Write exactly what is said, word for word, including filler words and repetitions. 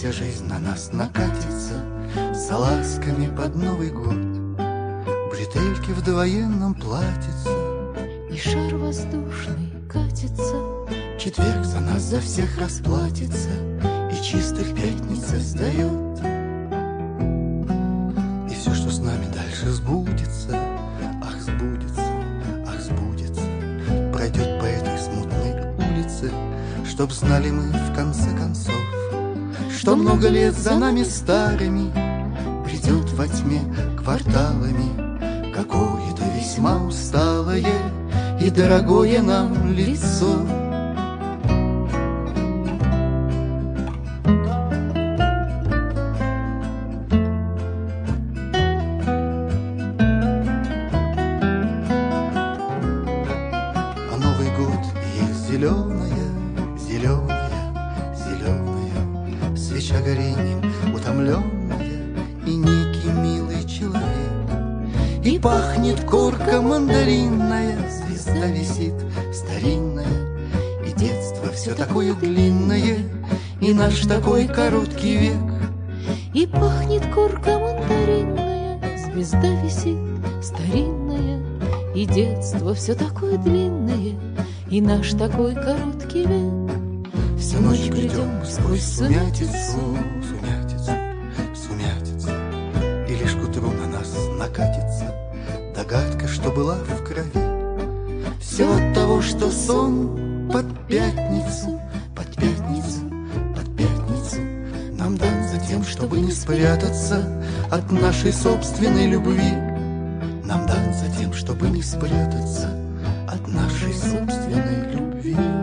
вся жизнь на нас накатится, с ласками под Новый год. Бретельки в довоенном платьице, и шар воздушный катится. Четверг за нас за всех расплатится, и чистых пятница сдает. И все, что с нами дальше сбудется, ах, сбудется, ах, сбудется, пройдет по этой смутной улице, чтоб знали мы в конце концов, что много лет за нами старыми придет во тьме кварталами какое-то весьма усталое и дорогое нам лицо. А Новый год есть зеленая, зеленая, зеленая свеча горением утомленная, и некий милый человек. И пахнет корка мандаринная, звезда висит старинная, и детство все такое длинное, и наш такой короткий век. И пахнет корка мандаринная, звезда висит старинная, и детство все такое длинное, и наш такой короткий век. Всю ночь бредем сквозь сумятицу, сумятицу, сумятицу, и лишь к утру на нас накатится догадка, что была в крови. Все от того, что сон под пятницу, под пятницу, под пятницу нам дан за тем, чтобы не спрятаться от нашей собственной любви. Нам дан за тем, чтобы не спрятаться от нашей собственной любви.